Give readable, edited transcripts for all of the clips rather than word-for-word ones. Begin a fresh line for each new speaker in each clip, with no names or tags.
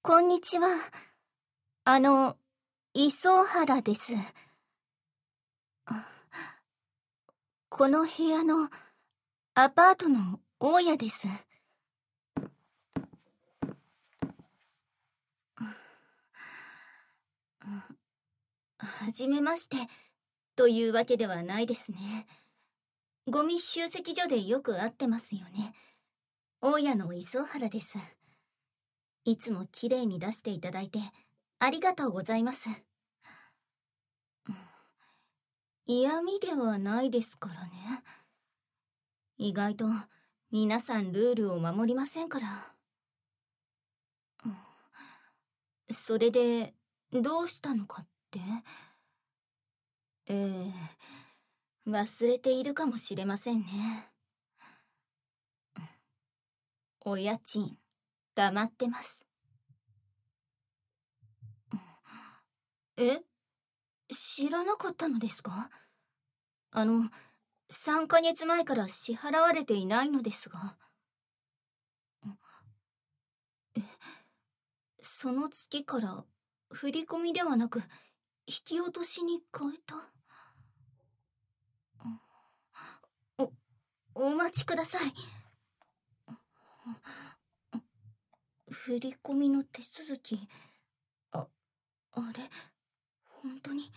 こんにちは。磯原です。この部屋のアパートの大家です。はじめましてというわけではないですね。ゴミ集積所でよく会ってますよね。大家の磯原です。いつもきれいに出していただいてありがとうございます。嫌味ではないですからね。意外と皆さんルールを守りませんから。それでどうしたのかって？忘れているかもしれませんね。お家賃黙ってます。え？知らなかったのですか？3ヶ月前から支払われていないのですが。その月から振り込みではなく引き落としに変えた。お待ちください。振り込みの手続き、あれ、本当に。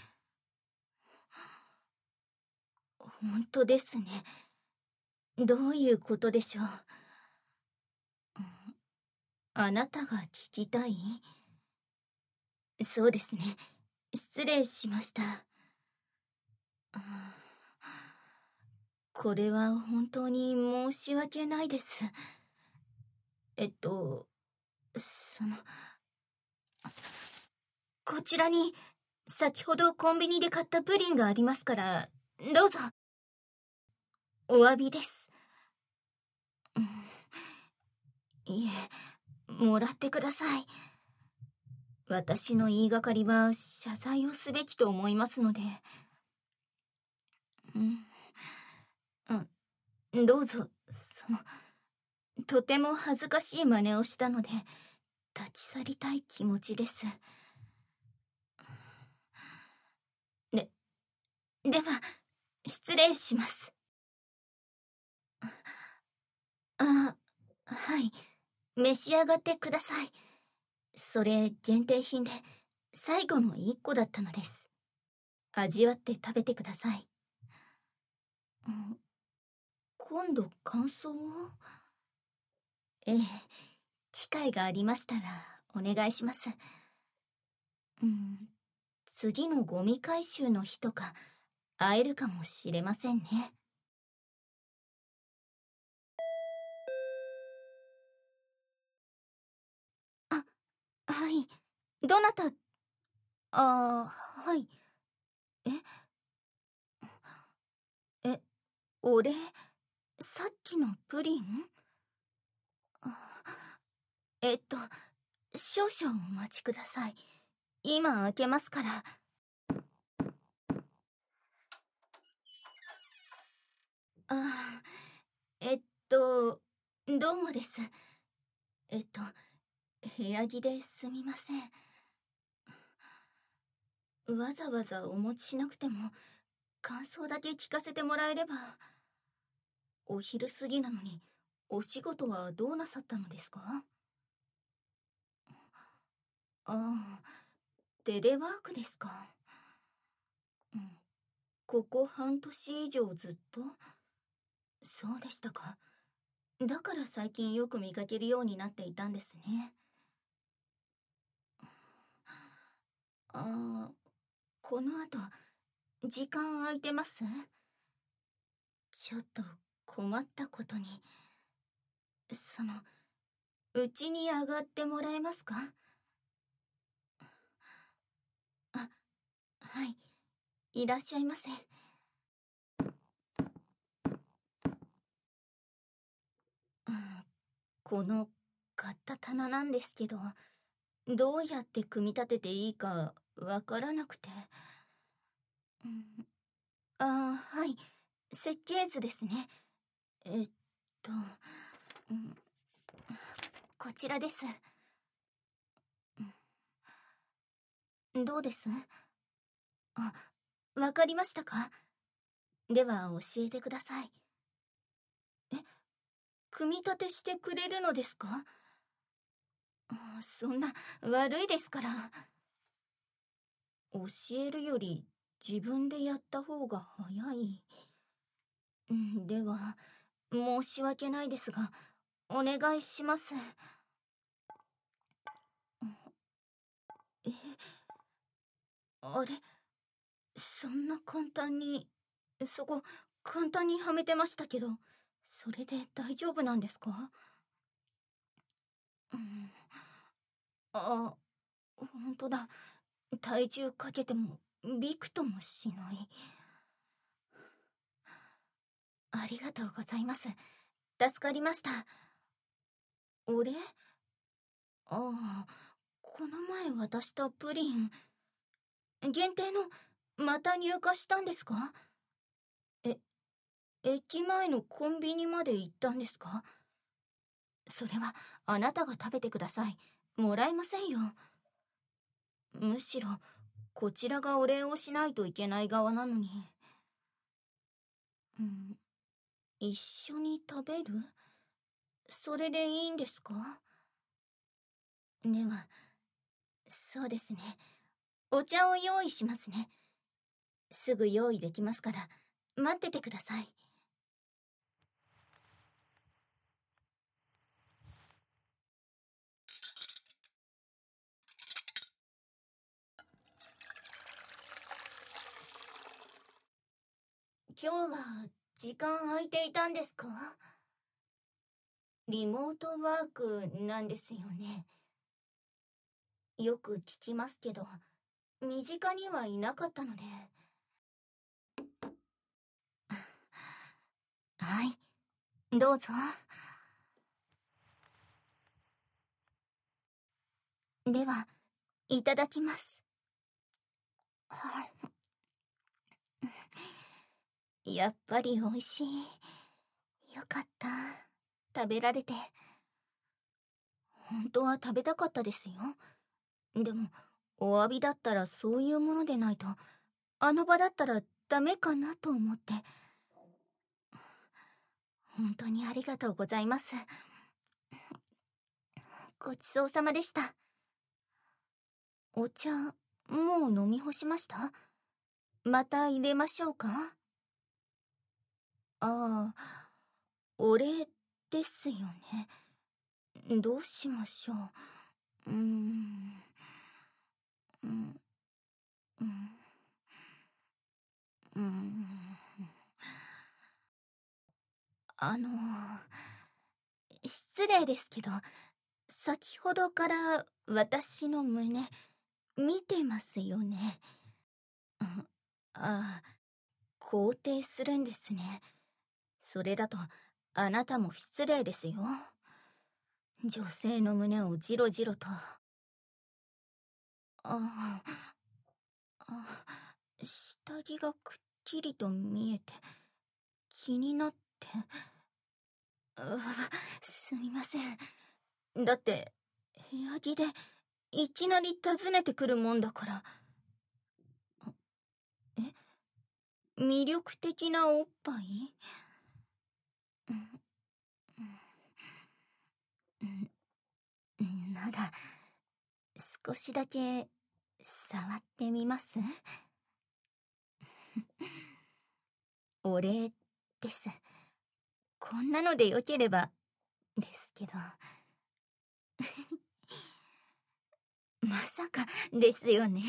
本当ですね。どういうことでしょう。あなたが聞きたい？そうですね。失礼しました。これは本当に申し訳ないです。その、こちらに先ほどコンビニで買ったプリンがありますから、どうぞ。お詫びです。いえ、もらってください。私の言いがかりは謝罪をすべきと思いますので。どうぞ。とても恥ずかしい真似をしたので立ち去りたい気持ちです。では失礼します。はい、召し上がってください。それ限定品で最後の1個だったのです。味わって食べてください。今度感想を？ええ、機会がありましたらお願いします。次のゴミ回収の日とか会えるかもしれませんね。はい。どなた？はい。えお礼？さっきのプリン？えっと、少々お待ちください。今開けますから。あ、えっどうもです。部屋着ですみません。わざわざお持ちしなくても、感想だけ聞かせてもらえれば。お昼過ぎなのに、お仕事はどうなさったのですか？テレワークですか。ここ半年以上ずっと？そうでしたか。だから最近よく見かけるようになっていたんですね。この後、時間空いてます？ちょっと困ったことに。うちに上がってもらえますか？はい、いらっしゃいませ。この買った棚なんですけど、どうやって組み立てていいかわからなくて。はい、設計図ですね。えっと、こちらです。 どうです？あ、わかりましたか？では教えてください。え、組み立てしてくれるのですか？そんな、悪いですから。教えるより自分でやった方が早い。では、申し訳ないですが、お願いします。え、あれ、そんな簡単に、そこ、簡単にはめてましたけど、それで大丈夫なんですか？うん、あ、ほんとだ。体重かけても、びくともしない。ありがとうございます。助かりました。俺ああ、この前渡したプリン、限定の、また入荷したんですか？え、駅前のコンビニまで行ったんですか？それは、あなたが食べてください。もらえませんよ。むしろ、こちらがお礼をしないといけない側なのに。うん、一緒に食べる？それでいいんですか？では、そうですね。お茶を用意しますね。すぐ用意できますから、待っててください。今日は時間空いていたんですか？リモートワークなんですよね。よく聞きますけど、身近にはいなかったので。はい、どうぞ。では、いただきます。やっぱり美味しい。よかった。食べられて。本当は食べたかったですよ。でも、お詫びだったらそういうものでないと、あの場だったらダメかなと思って。本当にありがとうございます。ごちそうさまでした。お茶、もう飲み干しました？また入れましょうか？ああ、お礼ですよね。どうしましょう。うん、うん、うん。あの、失礼ですけど、先ほどから私の胸、見てますよね。ああ、肯定するんですね。それだと、あなたも失礼ですよ。女性の胸をじろじろと。ああ、下着がくっきりと見えて、気になって。すみません。だって、部屋着で、いきなり訪ねてくるもんだから。え、魅力的なおっぱい？うん、うん、なら、少しだけ、触ってみます？お礼です。こんなのでよければ、ですけど。まさか、ですよね。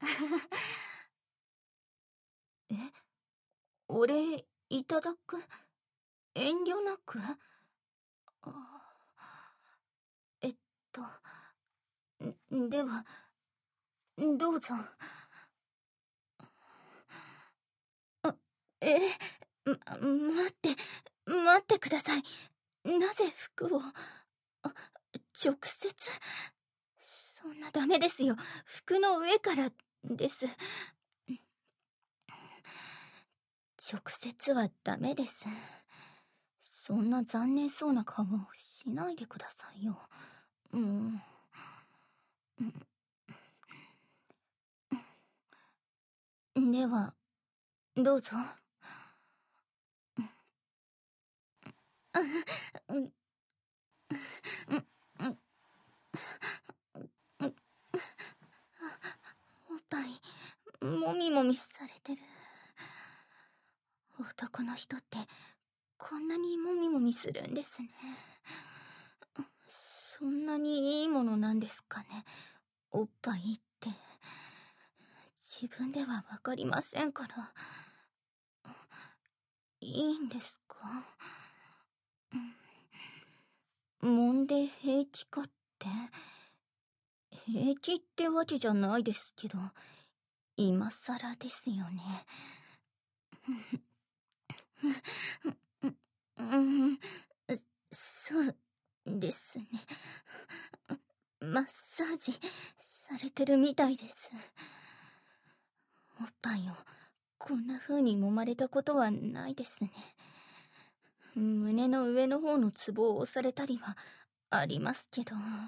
え、お礼、いただく？遠慮なく？えっと、では、どうぞ。あ、え、待って、待ってください。なぜ服を、直接？そんなダメですよ。服の上からです。直接はダメです。そんな残念そうな顔しないでくださいよ。うん。 では、どうぞ。おっぱい、もみもみされてる。男の人って、こんなにもみもみするんですね。そんなにいいものなんですかね、おっぱいって。自分ではわかりませんから。いいんですか？揉んで平気かって。平気ってわけじゃないですけど、今さらですよね。そうですね。マッサージされてるみたいです。おっぱいをこんな風に揉まれたことはないですね。胸の上の方のツボを押されたりはありますけど、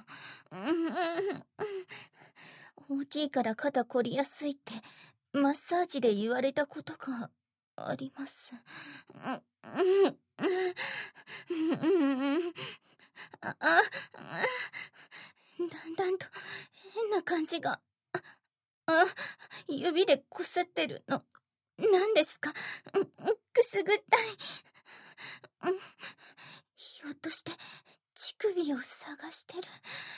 大きいから肩こりやすいってマッサージで言われたことがあります。だんだんと変な感じが。指でこすってるの何ですか？くすぐったい。ひょっとして乳首を探してる。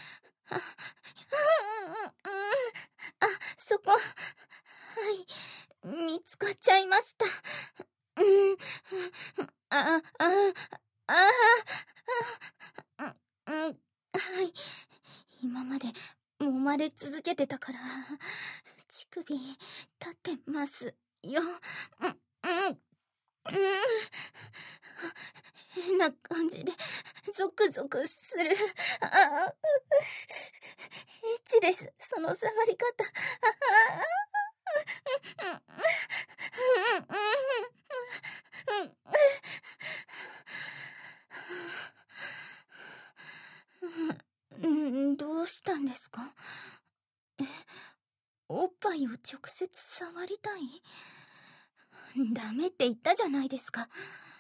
そこ、はい、見つかっちゃいました。はい、今まで揉まれ続けてたから、乳首立ってますよ。変な感じでゾクゾクする。エッチです、その触り方。どうしたんですか？おっぱいを直接触りたい？ダメって言ったじゃないですか。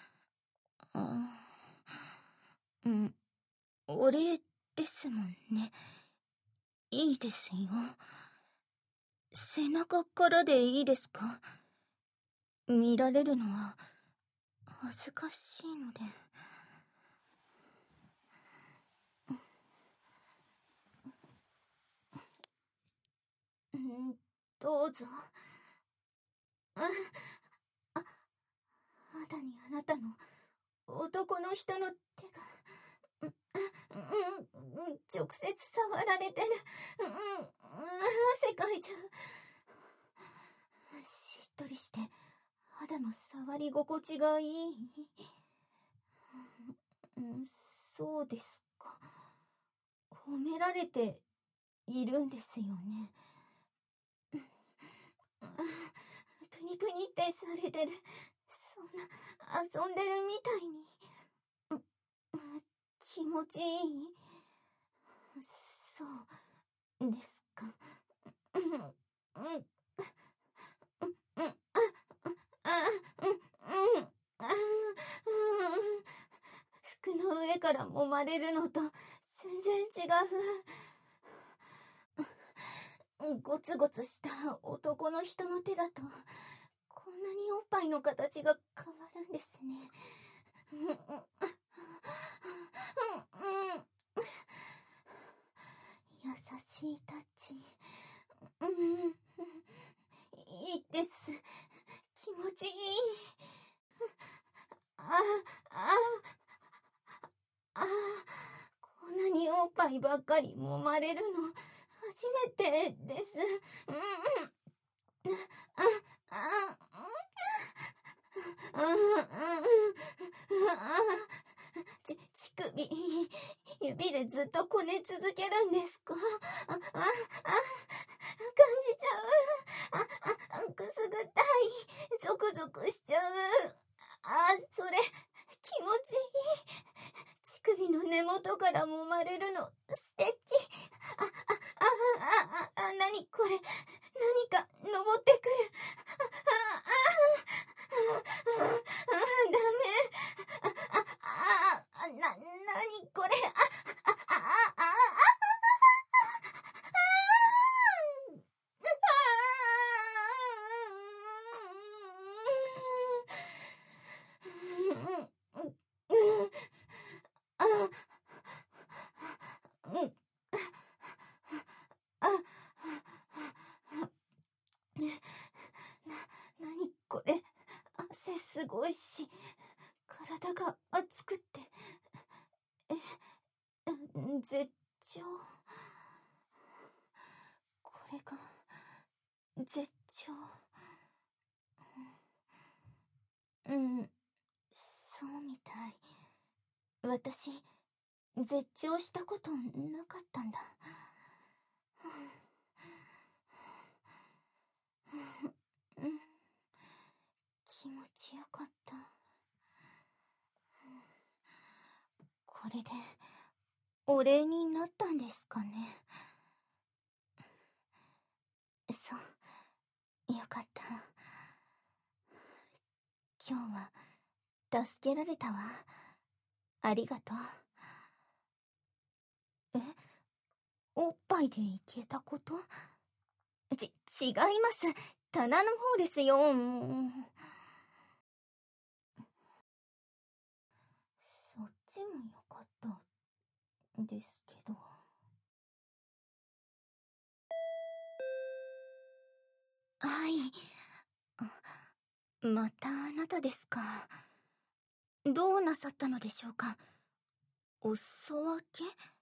お礼ですもんね。いいですよ。背中からでいいですか？見られるのは恥ずかしいので。どうぞ。肌にあなたの男の人の手が直接触られてる。汗かいちゃう。しっとりして肌の触り心地がいい。そうですか。褒められているんですよね。プニプニってされてる。そんな遊んでるみたいに。気持ちいい。そうですか。服の上から揉まれるのと全然違う。ゴツゴツした男の人の手だとこんなにおっぱいの形が変わるんですね。優しいタッチ。いいです。気持ちいい。こんなにおっぱいばっかり揉まれるの初めてです。乳首、指でずっとこね続けるんですか？感じちゃう。くすぐったい。ゾクゾクしちゃう。それ、気持ちいい。乳首の根元から揉まれるの、素敵。何これ。何か登ってくる。 なにこれ。何これ。汗すごいし、体が熱くて。絶頂。これが絶頂。そうみたい。私、絶頂したことなかったんだ。気持ちよかった。これでお礼になったんですかね。そう、よかった。今日は助けられたわ。ありがとう。おっぱいでいけたこと？違います。棚の方ですよ、もう。そっちもよかったですけど。はい。またあなたですか。どうなさったのでしょうか。お裾分け？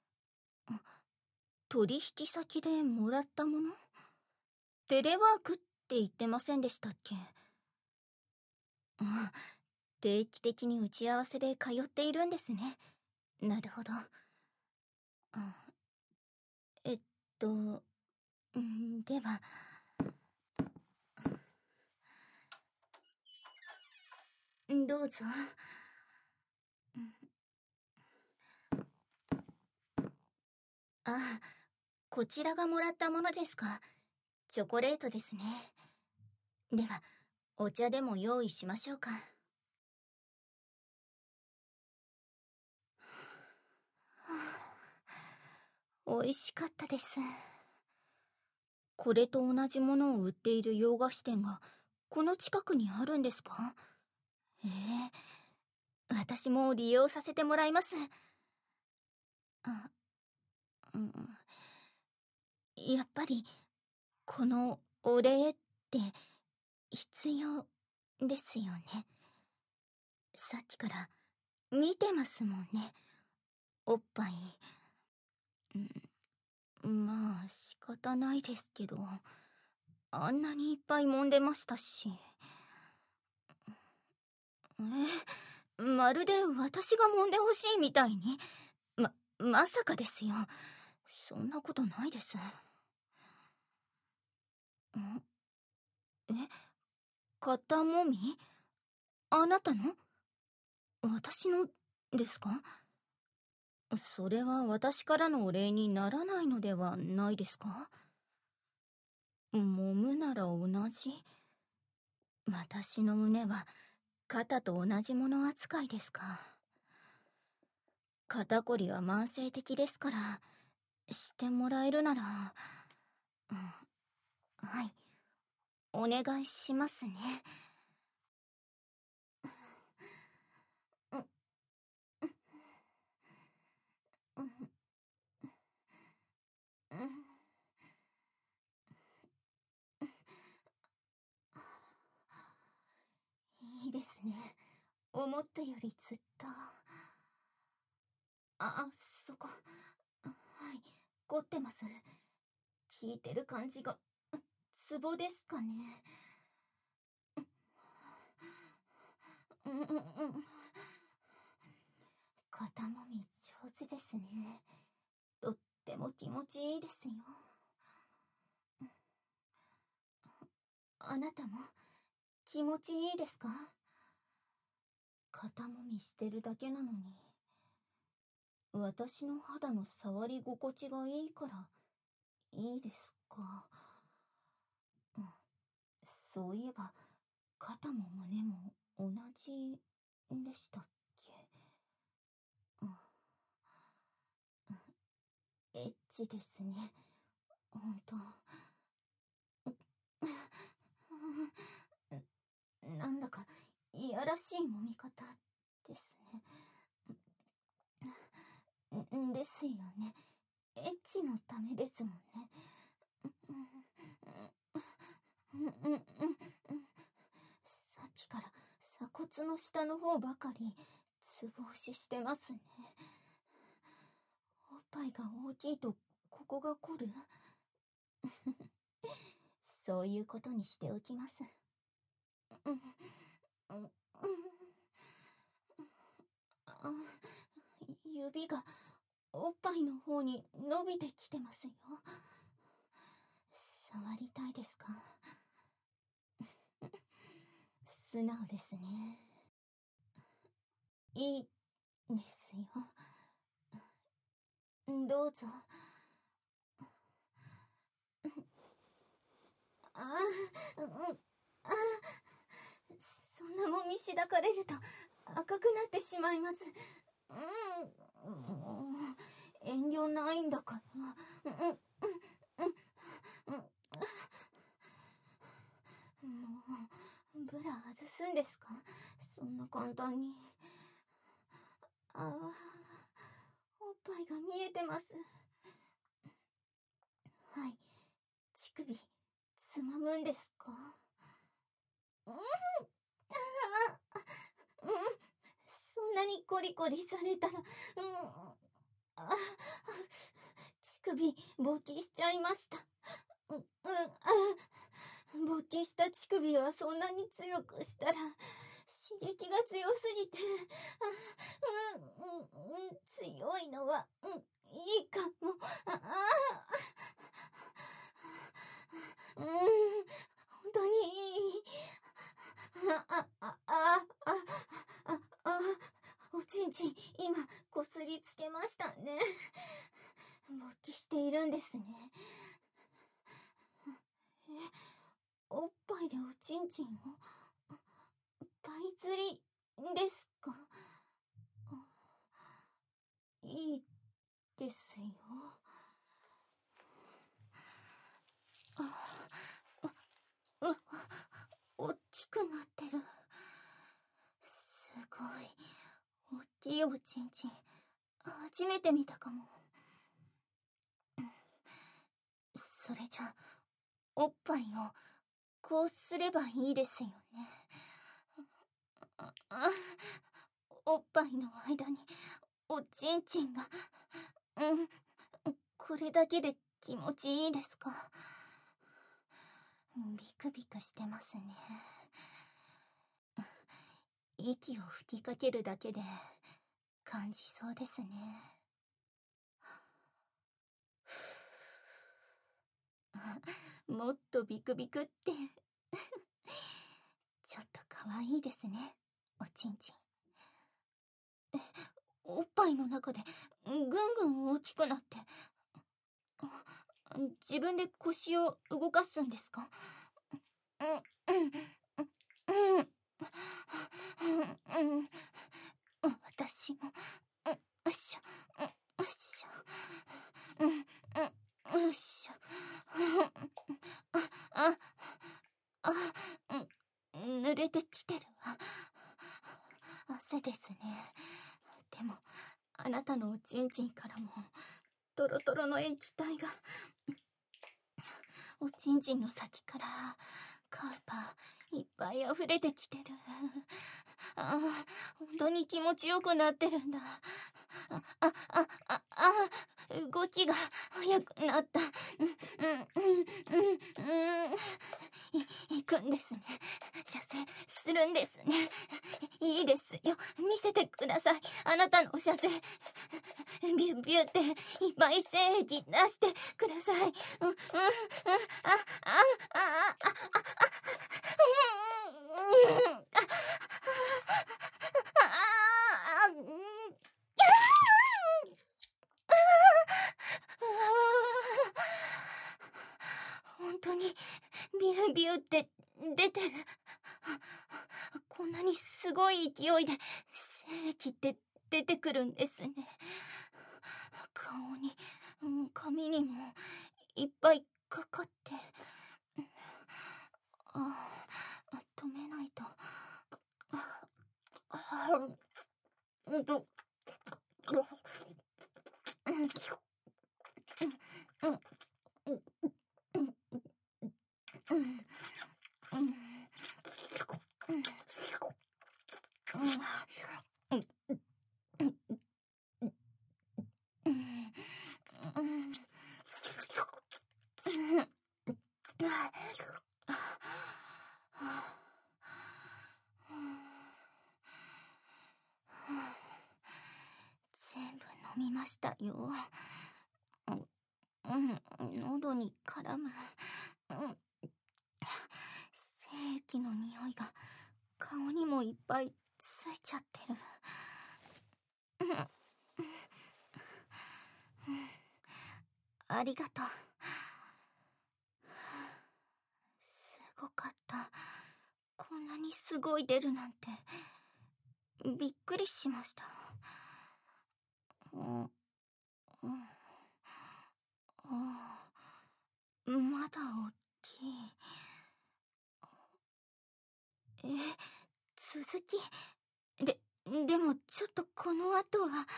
取引先でもらったもの？テレワークって言ってませんでしたっけ？定期的に打ち合わせで通っているんですね。なるほど。えっと、では、どうぞ。こちらがもらったものですか。チョコレートですね。では、お茶でも用意しましょうか。美味しかったです。これと同じものを売っている洋菓子店がこの近くにあるんですか？私も利用させてもらいます。やっぱりこのお礼って必要ですよね。さっきから見てますもんね、おっぱい。まあ仕方ないですけど、あんなにいっぱい揉んでましたし。まるで私が揉んでほしいみたいに。まさかですよ。そんなことないです。肩もみ？あなたの？私のですか？それは私からのお礼にならないのではないですか？揉むなら同じ。私の胸は肩と同じもの扱いですか？肩こりは慢性的ですから、してもらえるなら、はい、お願いしますね。いいですね。思ったよりずっと。そこ。はい、凝ってます。効いてる感じが、ツボですかね。肩もみ上手ですね。とっても気持ちいいですよ。あなたも気持ちいいですか？肩もみしてるだけなのに、私の肌の触り心地がいいからいいですか？そういえば肩も胸も同じでしたっけ？エッチですね。ほんと。なんだか、いやらしい揉み方ですね。ですよね。エッチのためですもんね。さっきから鎖骨の下の方ばかりつぼ押ししてますね。おっぱいが大きいとここが凝る？そういうことにしておきます。指がおっぱいの方に伸びてきてますよ。触りたいですか？素直ですね。いいですよ。どうぞ。そんなもみしだかれると赤くなってしまいます。遠慮ないんだから。ブラ外すんですか？そんな簡単に。おっぱいが見えてます。はい、乳首、つまむんですか？そんなにコリコリされたら、乳首、勃起しちゃいました。勃起した乳首はそんなに強くしたら、刺激が強すぎて、強いのは、いいかも。本当にいい。おちんちん、今、こすりつけましたね。勃起しているんですね。おっぱいでおちんちんを、パイ釣りですか？いいですよ。大きくなってる。すごい。大きいおちんちん。初めて見たかも。それじゃ、おっぱいを、こうすればいいですよね。おっぱいの間に、おちんちんが、これだけで気持ちいいですか？ビクビクしてますね。息を吹きかけるだけで感じそうですね。もっとビクビクってちょっとかわいいですね、おちんちん。おっぱいの中でぐんぐん大きくなって、自分で腰を動かすんですか？私も、よいしょ、よいしょ、よいしょ。濡れてきてるわ。汗ですね。でも、あなたのおちんちんからも、トロトロの液体が、おちんちんの先から、カウパーいっぱい溢れてきてる。本当に気持ちよくなってるんだ。動きが速くなった。行くんですね。射精するんですね。いいですよ。見せてください。あなたの射精。ビュビュっていっぱい精液出してください。本当にビュービューって出てる。 こんなにすごい勢いで精液って出てくるんですね。顔に、髪にもいっぱいかかって。止めないと。全部飲みましたよ。喉に絡む。精液の匂いが顔にもいっぱいついちゃってる。ありがとう。すごかった。こんなにすごい出るなんて、びっくりしました。まだ大きい。続き。でもちょっとこの後は、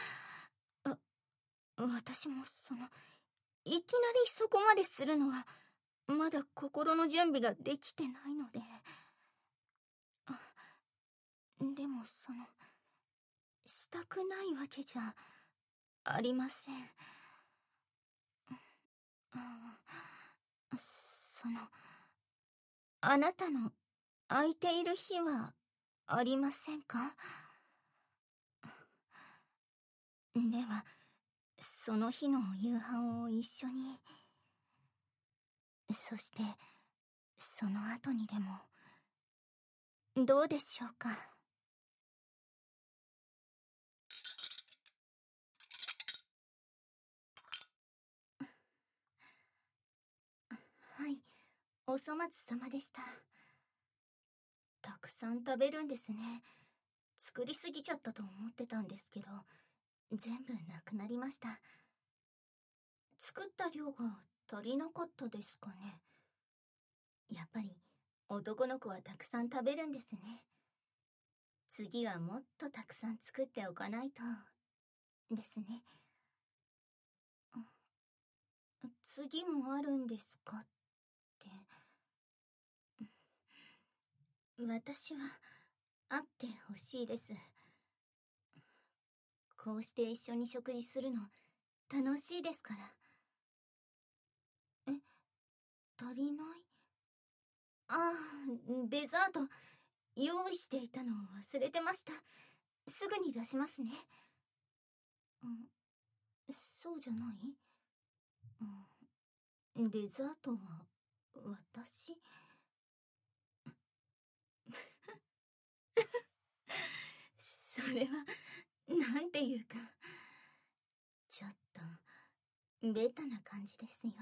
私もいきなりそこまでするのは、まだ心の準備ができてないので。でもしたくないわけじゃありません。あなたの空いている日はありませんか？では、その日の夕飯を一緒に。そして、その後にでも、どうでしょうか。はい、お粗末様でした。たくさん食べるんですね。作りすぎちゃったと思ってたんですけど、全部なくなりました。作った量が足りなかったですかね。やっぱり男の子はたくさん食べるんですね。次はもっとたくさん作っておかないとですね。次もあるんですかって。私は会ってほしいです。こうして一緒に食事するの楽しいですから。足りない？デザート用意していたのを忘れてました。すぐに出しますね。そうじゃない？デザートは私？それはなんていうか、ちょっとベタな感じですよ。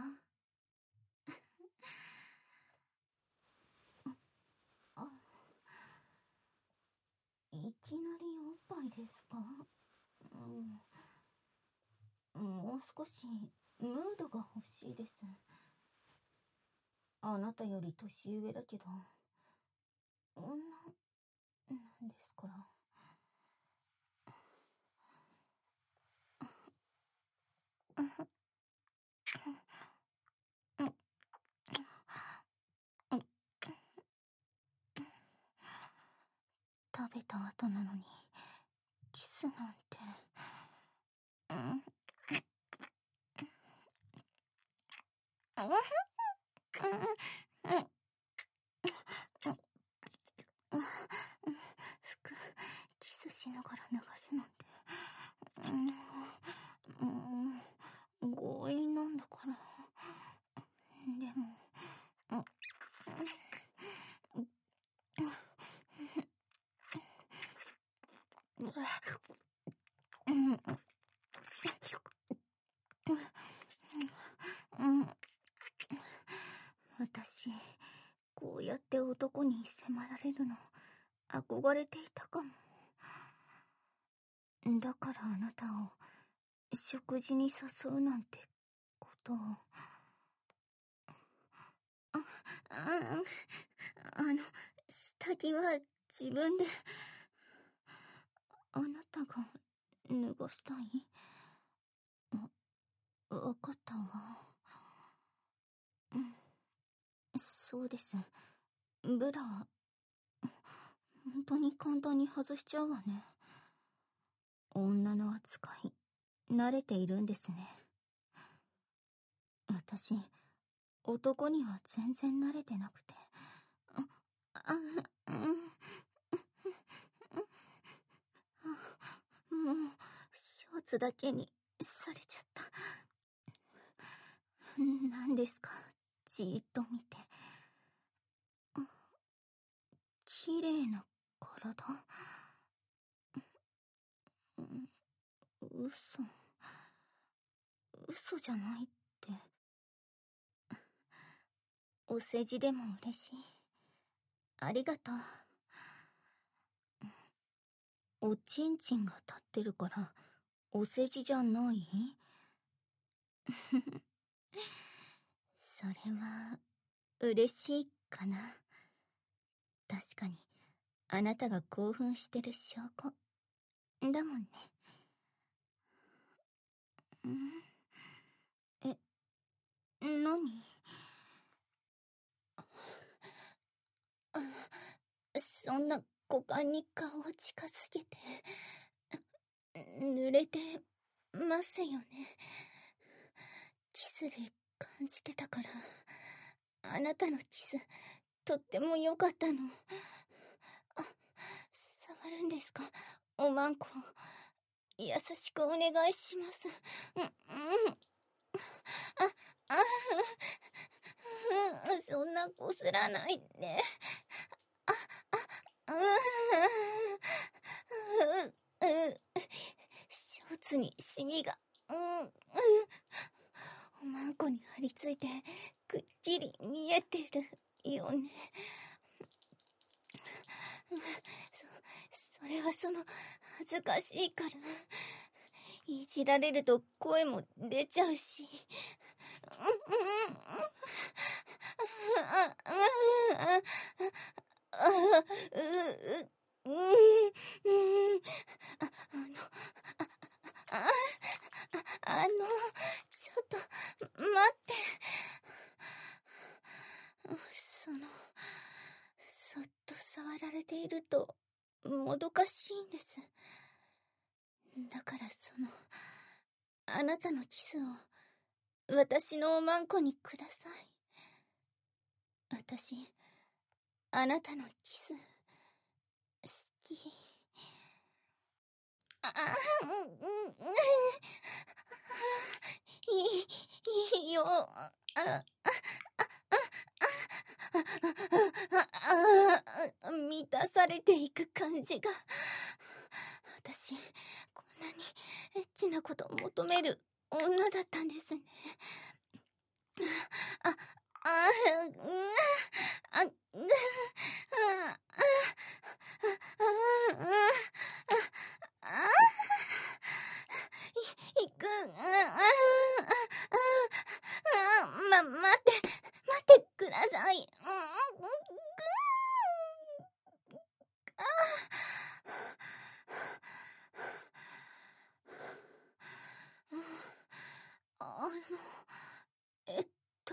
いきなりおっぱいですか？もう少しムードが欲しいです。あなたより年上だけど、女なんですから。食べた後なのにキスなんて。服キスしながら脱がすなんて、強引なんだから。でも私、こうやって男に迫られるの憧れていたかも。だからあなたを食事に誘うなんてことを。下着は自分で。あなたが脱がしたい？わかったわ。そうです。ブラは、本当に簡単に外しちゃうわね。女の扱い、慣れているんですね。私、男には全然慣れてなくて。もう、ショーツだけにされちゃった。何ですか、じーっと見て。綺麗な体。嘘じゃないって。お世辞でも嬉しい。ありがとう。おちんちんが立ってるから、お世辞じゃない？それは、嬉しいかな。確かに、あなたが興奮してる証拠。だもんね。何？そんな股間に顔を近づけて。濡れてますよね。キスで感じてたから。あなたのキス、とっても良かったの。触るんですか、おまんこ。優しくお願いします。そんなこすらないで。ショーツにシミが。おまんこに張り付いてくっきり見えてるよね。それは恥ずかしいから。いじられると声も出ちゃうし。ちょっと、待って。そっと触られていると、もどかしいんです。だからあなたのキスを、私のおまんこにください。私、あなたのキス、好き。いいよ。満たされていく感じが。私、こんなにエッチなこと求める女だったんですね。待ってください。えっと、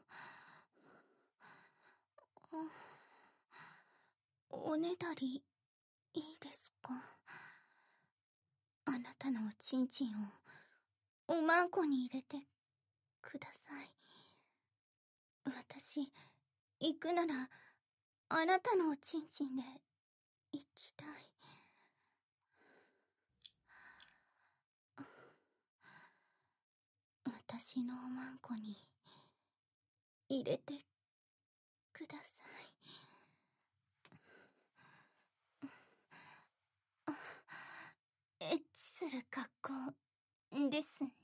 おねだり、いいですか？あなたのおちんちんを、おまんこに入れて、ください。私、行くなら、あなたのおちんちんで、行きたい。私のおまんこに、入れて、ください。エッチする格好、ですね。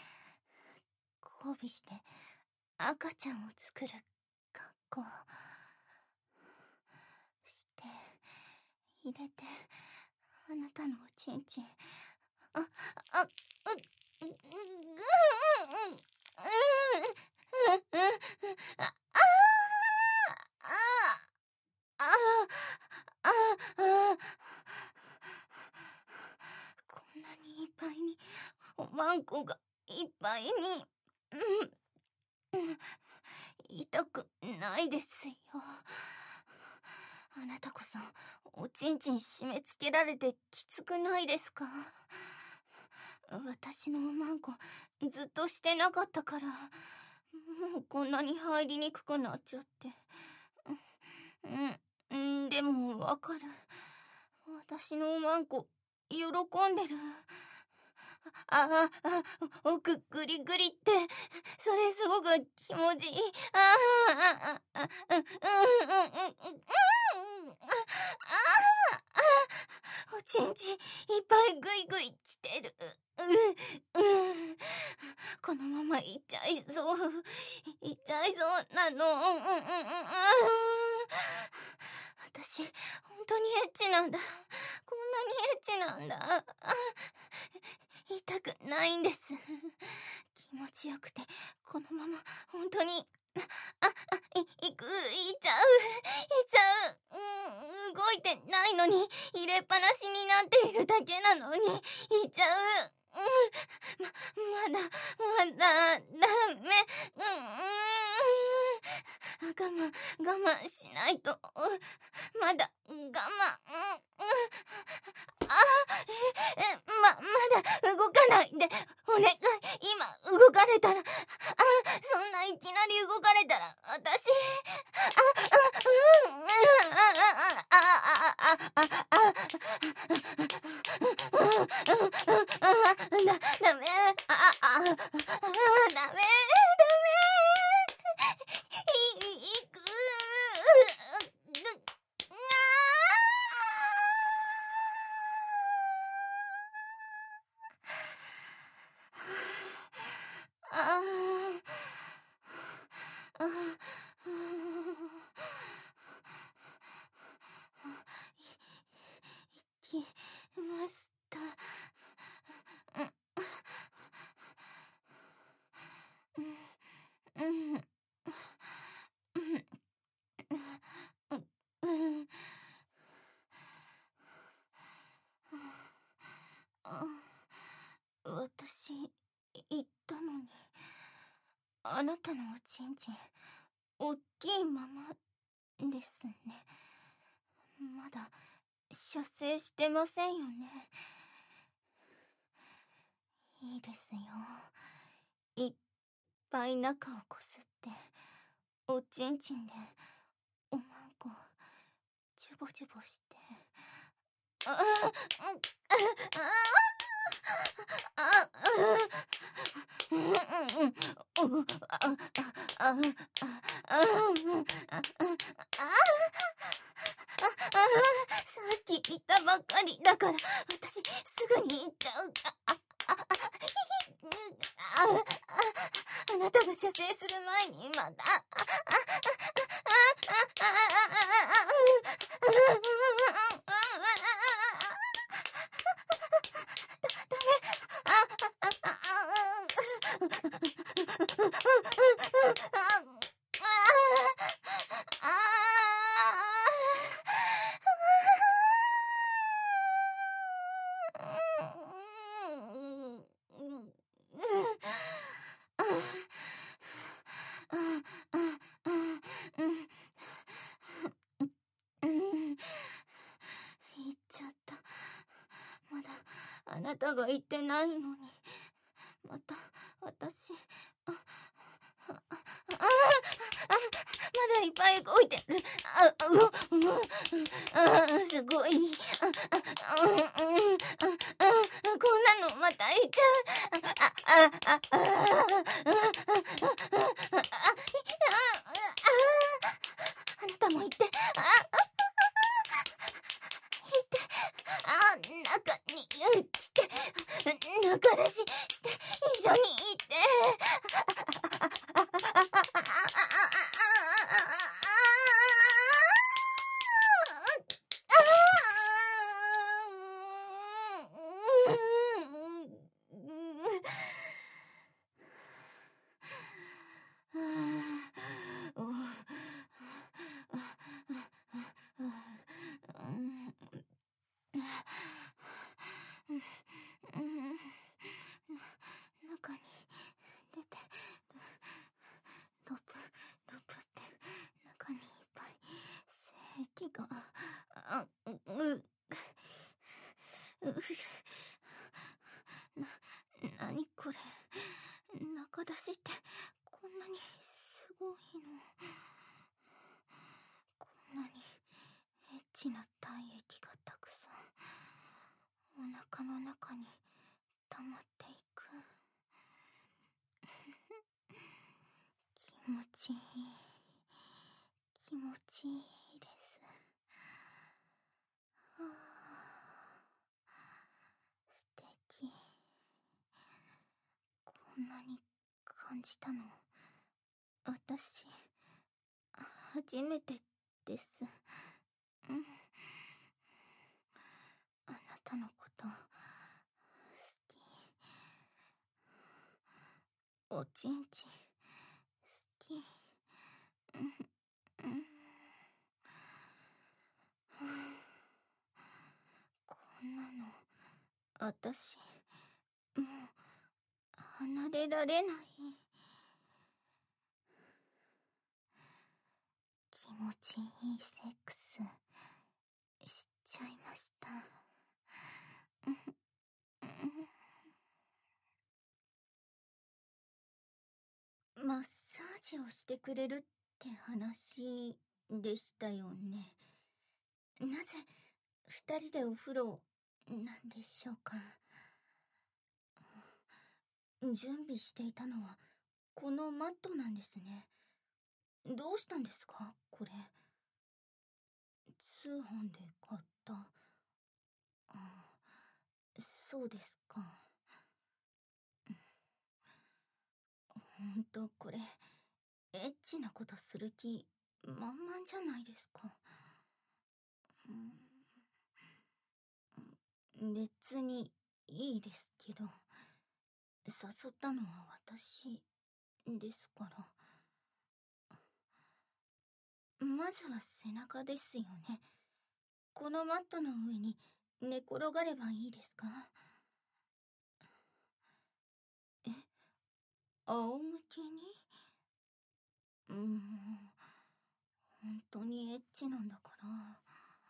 交尾して、赤ちゃんを作る格好。して、 入れて、あなたのおちんちん。こんなにいっぱいに、おまんこがいっぱいに、痛くないですよ。あなたこそ、おちんちん締め付けられてきつくないですか？私のおまんこ、ずっとしてなかったから、もうこんなに入りにくくなっちゃって。でもわかる。私のおまんこ、喜んでる。グリグリって、それすごく気持ちいい。おちんちんいっぱいグイグイきてる。このままいっちゃいそう。いっちゃいそうなの。私、本当にエッチなんだ。こんなにエッチなんだ。痛くないんです。気持ちよくて、このまま、本当に、いっちゃう。動いてないのに、入れっぱなしになっているだけなのに、いっちゃう。まだ、ダメ。我慢しないと。まだ、我慢。まだ動かないで。お願い。今、動かれたら。そんないきなり動かれたら、私。ダメ。ダメ。いく。行きました。私、言ったのに。あなたのおちんちん、おっきいままですね。まだ、射精してませんよね。いいですよ。いっぱい中をこすって、おちんちんで、おまんこ、ジュボジュボして。さっき言ったばっかりだから、私すぐに行っちゃう。あなたが射精する前にまた。言っちゃった。まだあなたが言ってないのに、また私、まだいっぱい動いてる。すごい。こんなのまたいっちゃう。あなたも言って。中に来て、中出しして一緒に行って。 腹出しってこんなにすごいの？こんなにエッチな体液がたくさんお腹の中に溜まっていく。気持ちいい。気持ちいいです。はあ、素敵。こんなに感じたの、私、初めてです。うん。あなたのこと、好き。おちんちん、好き。うん、うん。こんなの、私、もう、離れられない。気持ちいいセックス、しちゃいました。うん、うん。マッサージをしてくれるって話でしたよね。なぜ、二人でお風呂、なんでしょうか。準備していたのは、このマットなんですね。どうしたんですか、これ。通販で買った。あ、そうですか。ほんと、これ、エッチなことする気、満々じゃないですか。別に、いいですけど、誘ったのは私、ですから。まずは背中ですよね。このマットの上に寝転がればいいですか？え、仰向けに？本当にエッチなんだから。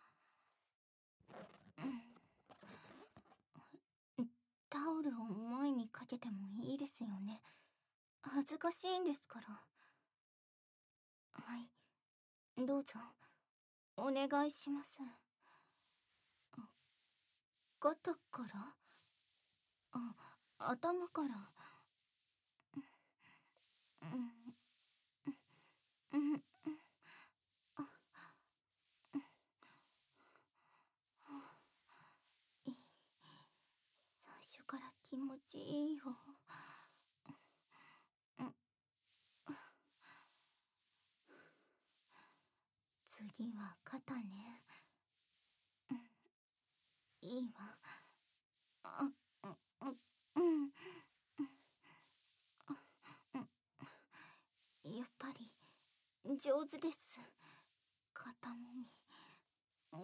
タオルを前にかけてもいいですよね。恥ずかしいんですから。はい、どうぞ、お願いします。肩から？頭から？うん、うん、うん、あ、いい。最初から気持ちいいよ。うん、次は肩ね。いいわ。あ、うん、うん、やっぱり、上手です。肩もみ。うん、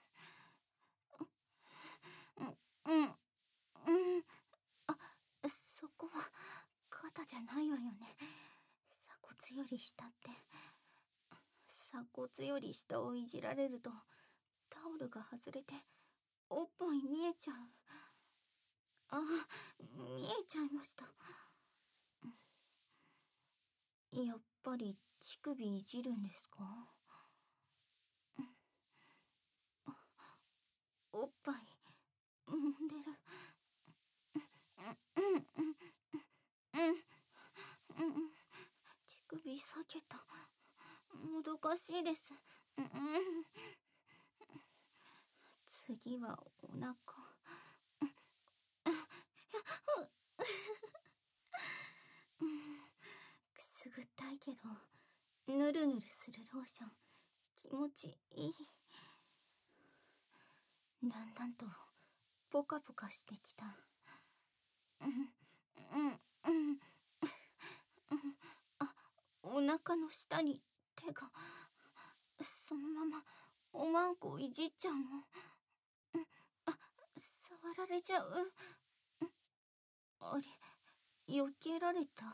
うん、うん、うん。あ、そこは、肩じゃないわよね。鎖骨より下って。鎖骨より下をいじられると、タオルが外れて、おっぱい見えちゃう。あ、見えちゃいました。やっぱり乳首いじるんですか？おっぱい揉んでる。うん、うん、うん、うん。乳首裂けた。もどかしいです。うん、次はお腹。くすぐったいけど、ぬるぬるするローション、気持ちいい。だんだんと、ポカポカしてきた。うん、うん、うん。あ、お腹の下に手が、そのまま、おまんこいじっちゃうの。あ、触られちゃう。あれ、避けられた。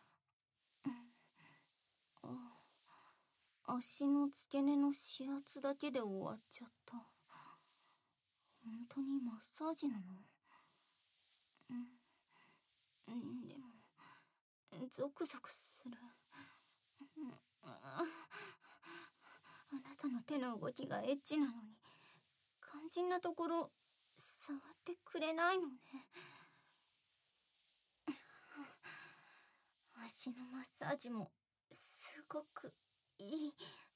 足の付け根の指圧だけで終わっちゃった。本当にマッサージなの？でも、 ゾクゾクする。あなたの手の動きがエッチなのに、肝心なところ触ってくれないのね。足のマッサージもすごくいい。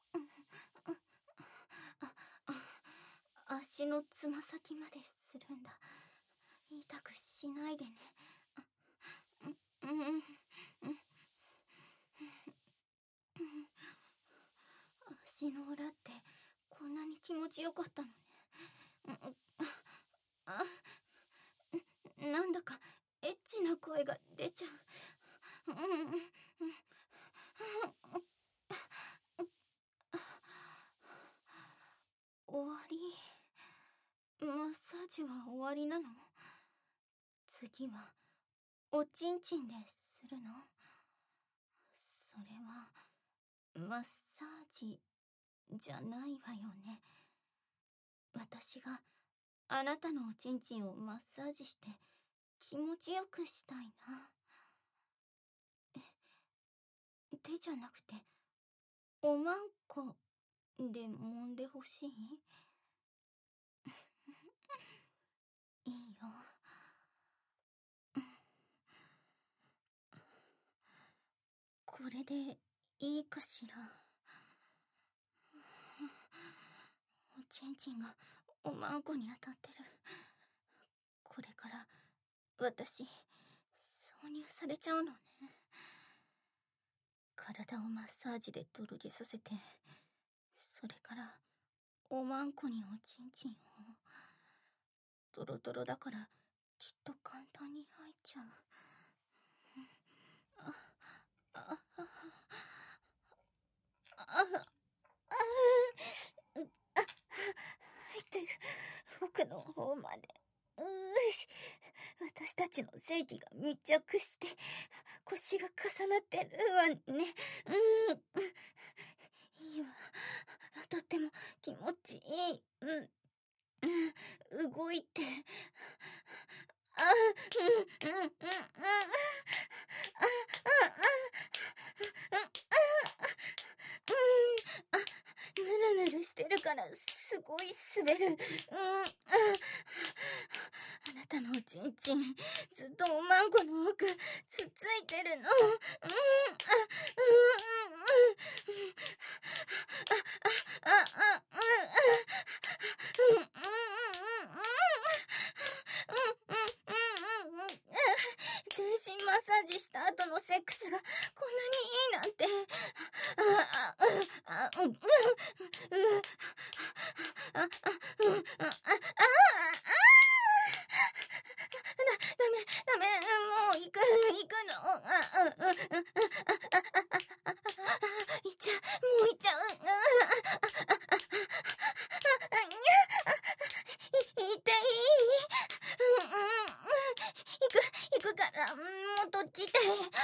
足のつま先までするんだ。痛くしないでね。足の裏ってこんなに気持ちよかったのね。なんだかエッチな声が出ちゃう。終わり？マッサージは終わりなの？次はおちんちんでするの？それはマッサージじゃないわよね。私があなたのおちんちんをマッサージして気持ちよくしたいな。手じゃなくておまんこで揉んでほしい？いいよ。これでいいかしら。おちんちんがおまんこに当たってる。これから私挿入されちゃうのね。体をマッサージでとろけさせて、それからおまんこにおちんちんを。トロトロだからきっと簡単に入っちゃう。入ってる。奥の方まで。私たちの正義が密着して腰が重なってるわね。いいわ。とっても気持ちいい。動いて。ぬるぬるしてるからすごい滑る。あなたのおちんちんずっとおまんこの奥つっついてるの。全身マッサージした後のセックスがこんなにいいなんて。ダメ、もう行くの。行っちゃう、もう行っちゃう。行っていい？行くから、もうどっちで。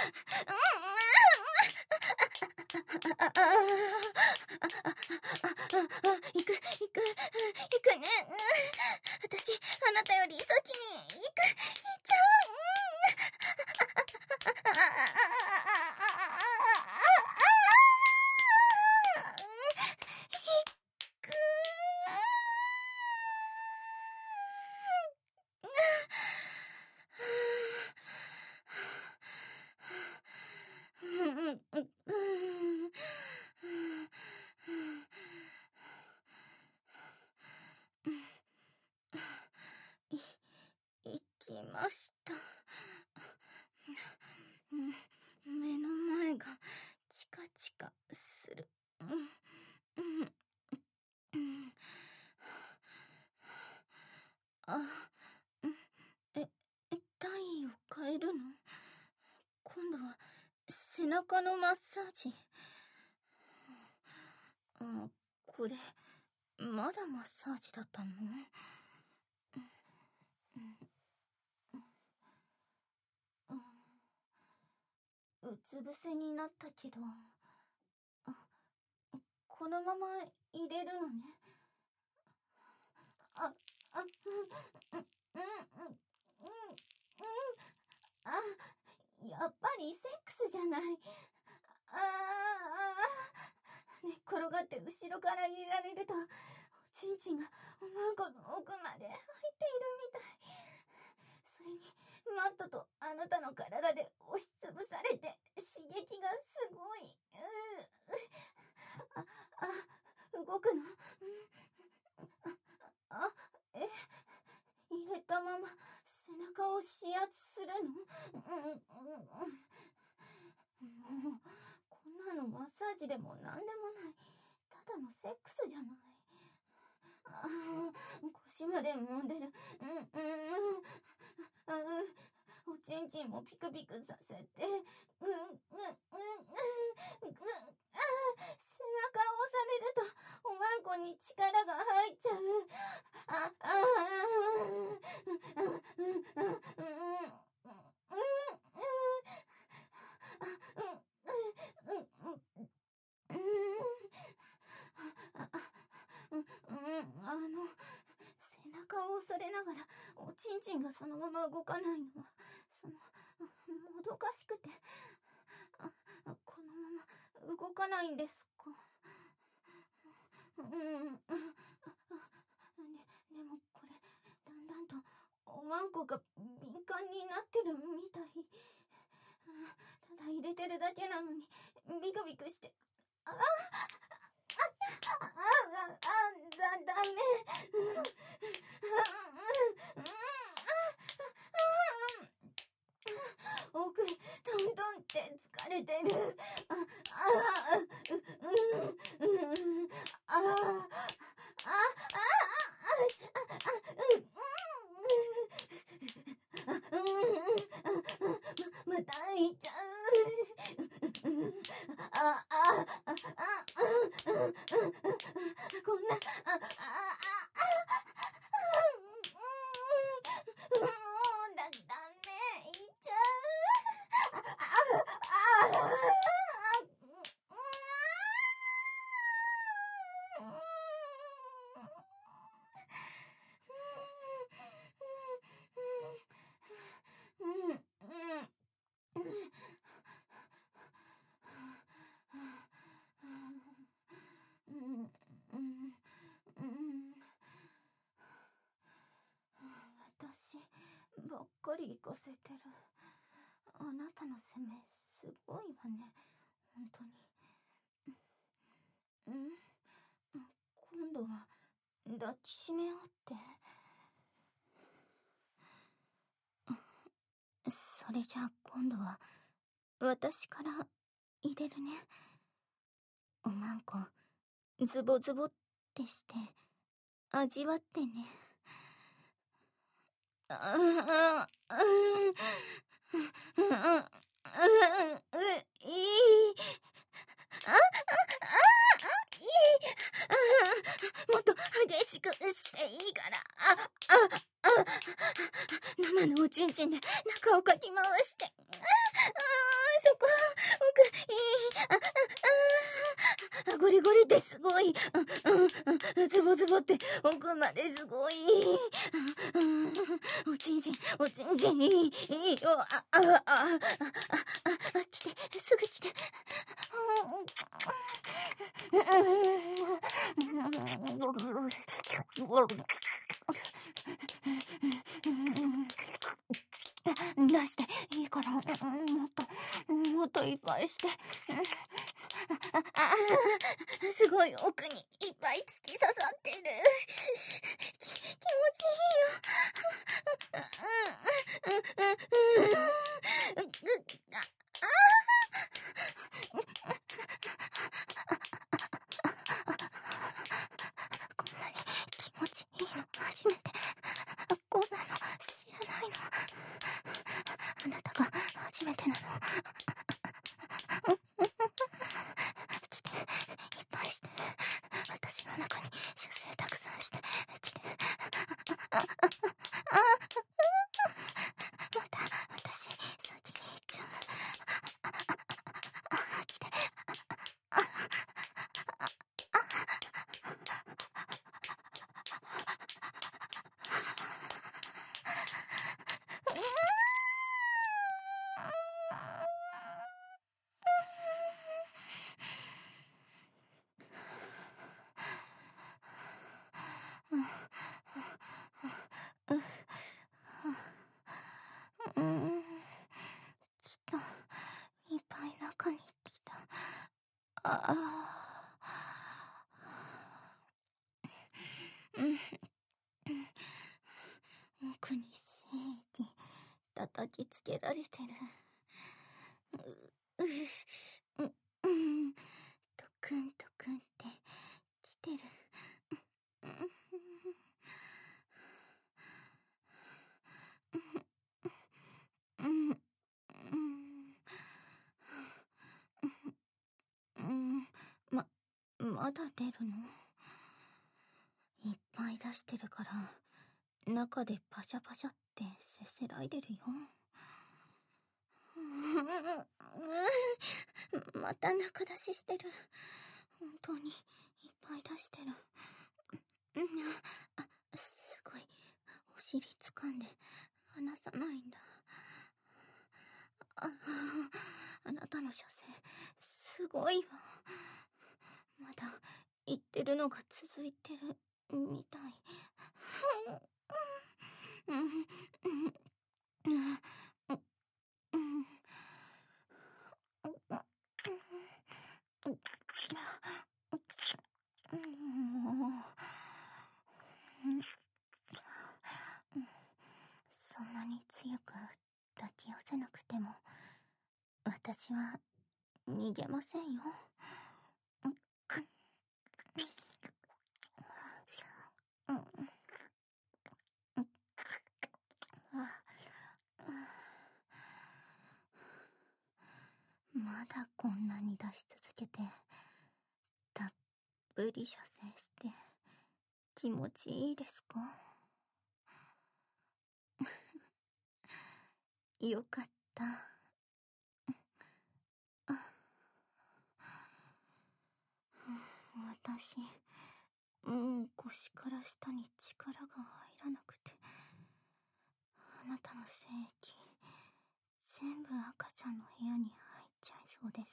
行くね。私、あなたより先に行っちゃう。行きました。目の前がチカチカする。体位を変えるの？今度は背中のマッサージ。これまだマッサージだったの？うつ伏せになったけど、このまま入れるのね。 やっぱりセックスじゃない。寝っ転がって後ろから入れられると、おちんちんがおまんこの奥まで入っているみたい。それに、マットとあなたの体で押しつぶされて、刺激がすごい。動くの？入れたまま背中を指圧するの？もう、こんなのマッサージでもなんでもない。ただのセックスじゃない。腰まで揉んでる。おちんちんもピクピクさせて。背中を押されると、おまんこに力が入っちゃう。背中を押されながら、おちんちんがそのまま動かないのは、もどかしくて、このまま動かないんですか？でもこれ、だんだんとおまんこが敏感になってるみたい。ただ入れてるだけなのに、ビクビクして。ダメ。奥、トントンって疲れてる。また開いちゃう。こんな、ダメ、いっちゃ私ばっかり行かせてる。あなたの攻めすごいわね、本当に。今度は抱きしめ合って。それじゃあ今度は私から入れるね。おまんこズボズボってして味わってね。もっと激しくしていいから。生のおちんちんで中をかき回して。そこ、奥、ゴリゴリってすごい。ズボズボって奥まですごい。おちんちん、いいよ。来て、すぐ来て。出していいから、もっといっぱいして。すごい奥にいっぱい突き刺さってる。気持ちいいよ。こんなに気持ちいいの初めて。こんなの知らないの。あなたが初めてなの。来て、いっぱいして。私の中に出生たくさんして。来て。また私先に行っちゃう。来て。 奥に正義叩きつけられてる。トクントクンって来てる。まだ出るの？いっぱい出してるから中でパシャパシャってせせらいでるよ。また中出ししてる。本当にいっぱい出してる。すごい。お尻掴んで離さないんだ。あなたの射精すごいわ。まだ言ってるのが続いてるみたい。そんなに強く抱き寄せなくても私は逃げませんよ。まだこんなに出し続けてたっぷり射精して気持ちいいですか？よかった。私もう腰から下に力が入らなくて、あなたの精液全部赤ちゃんの部屋に入っちゃいそうです。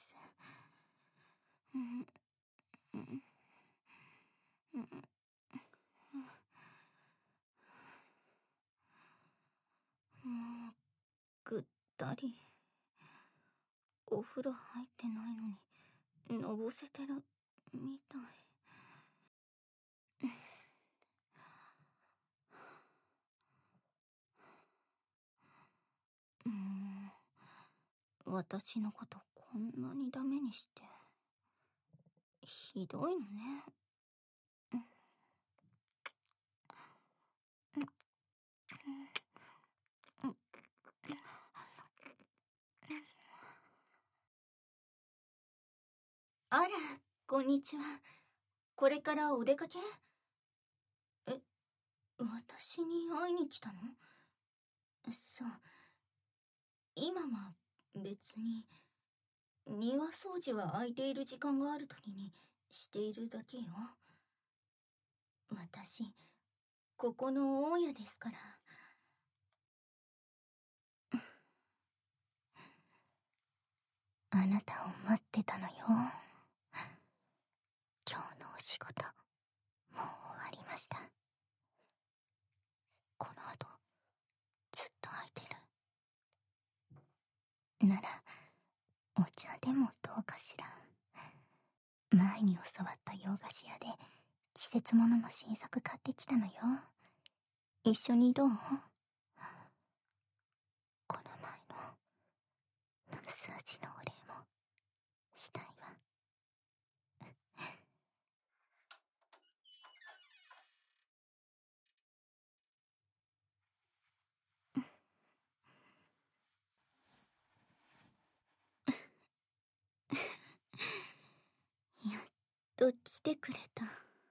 もうぐったり。お風呂入ってないのにのぼせてるみたい。私のことこんなにダメにしてひどいのね。あら、こんにちは。これからお出かけ？私に会いに来たの？そう。今は別に庭掃除は空いている時間がある時にしているだけよ。私ここの大家ですから。あなたを待ってたのよ。今日のお仕事もう終わりました。この後ずっと空いてるならお茶でもどうかしら。前に教わった洋菓子屋で季節物の新作買ってきたのよ。一緒にどう？この前のマッサージのお礼もしたいわ。やっと来てくれた。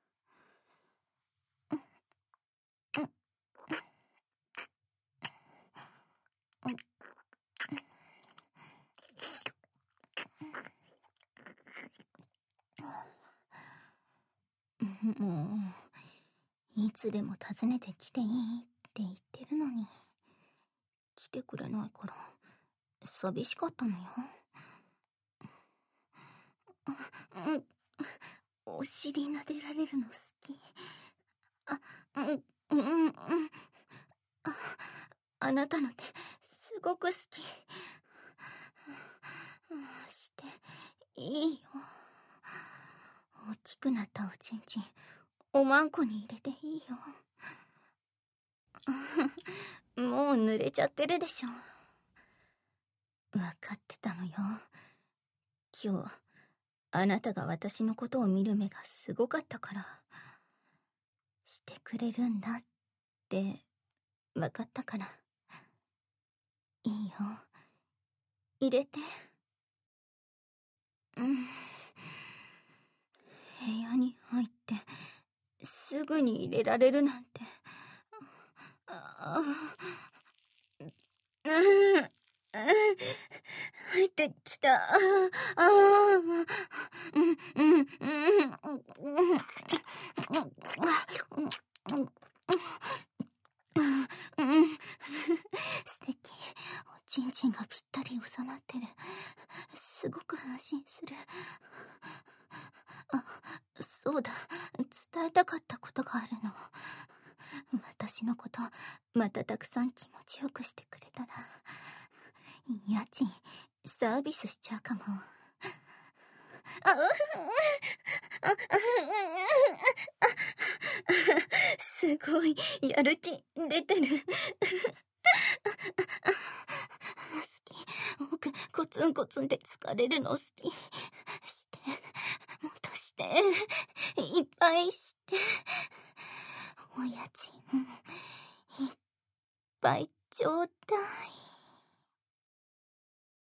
もういつでも訪ねてきていいって言ってるのに来てくれないから寂しかったのよ。お尻撫でられるの好き。あなたの手すごく好き。していいよ。 きくなったおちんちん、おまんこに入れていいよ。もう濡れちゃってるでしょ。わかってたのよ。今日、あなたが私のことを見る目がすごかったから。してくれるんだって、わかったから。いいよ。入れて。部屋に入って、すぐに入れられるなんて。入ってきた。素敵。おちんちんがぴったり収まってる。すごく安心する。そうだ。伝えたかったことがあるの。私のこと、またたくさん気持ちよくしてくれたら、家賃、サービスしちゃうかも。すごい、やる気出てる。好き。僕、コツンコツンで疲れるの好き。して、もっとして、いっぱいして。お家賃、いっぱいちょうだい。